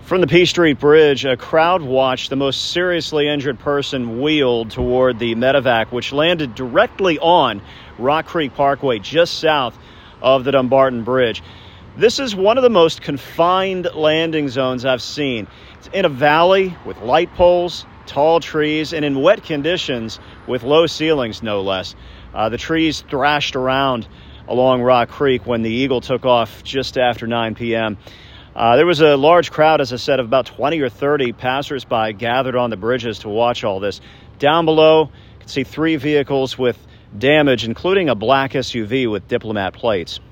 From the P Street Bridge, a crowd watched the most seriously injured person wheeled toward the medevac, which landed directly on Rock Creek Parkway, just south of the Dumbarton Bridge. This is one of the most confined landing zones I've seen. It's in a valley with light poles, tall trees, and in wet conditions with low ceilings, no less. The trees thrashed around along Rock Creek when the Eagle took off just after 9 p.m. There was a large crowd, as I said, of about 20 or 30 passersby gathered on the bridges to watch all this. Down below, you can see 3 vehicles with damage, including a black SUV with diplomat plates.